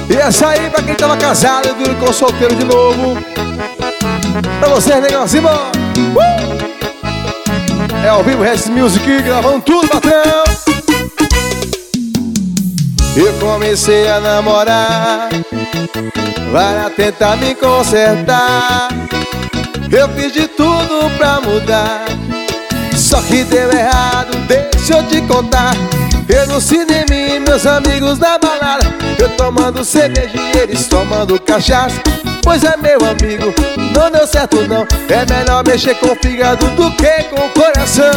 E essa aí pra quem tava casado e ficou solteiro de novo. Pra vocês, negócio, embora. É ao vivo, Rest Music, gravando tudo, patrão. Eu comecei a namorar para tentar me consertar. Eu fiz de tudo pra mudar, só que deu errado, deixa eu te contar. Eu no cinema e meus amigos na balada, eu tomando cerveja e eles tomando cachaça. Pois é, meu amigo, não deu certo não. É melhor mexer com o fígado do que com o coração.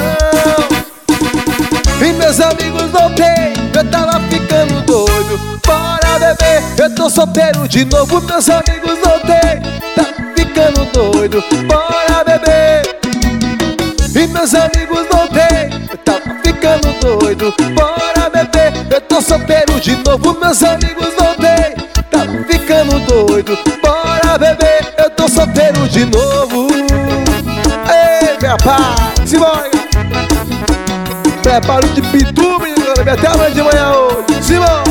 E meus amigos voltei, eu tava ficando doido. Bora beber, eu tô solteiro de novo. Meus amigos voltei, tá ficando doido. Bora beber. E meus amigos voltei, eu tava ficando doido. Bora beber, eu tô solteiro de novo. Meus amigos voltei, tá ficando doido. Bora beber, eu tô solteiro de novo. Ei, minha paz, simbora. Preparo de pitu, menino, até amanhã de manhã hoje. Simbora.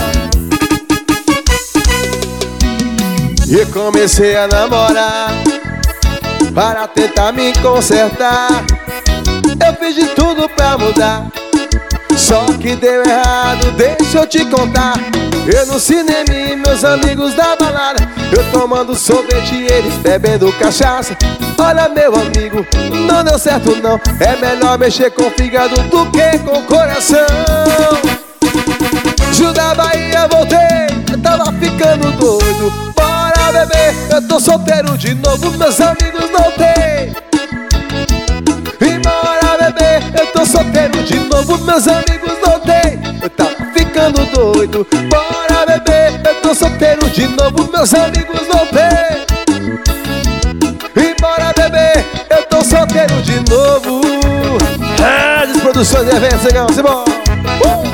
E comecei a namorar para tentar me consertar. Eu fiz de tudo pra mudar, só que deu errado, deixa eu te contar. Eu no cinema e meus amigos da balada, eu tomando sorvete e eles bebendo cachaça. Olha, meu amigo, não deu certo não. É melhor mexer com o fígado do que com o coração. Gil da Bahia, voltei, eu tava ficando doido. Bora beber, eu tô solteiro de novo. Meus amigos voltei. E bora beber, eu tô solteiro de novo. Meus amigos voltei, eu tava ficando doido. Bora beber, eu tô solteiro de novo. Meus amigos voltei. E bora beber, eu tô solteiro de novo. Produções e eventos, chegamos, simbora.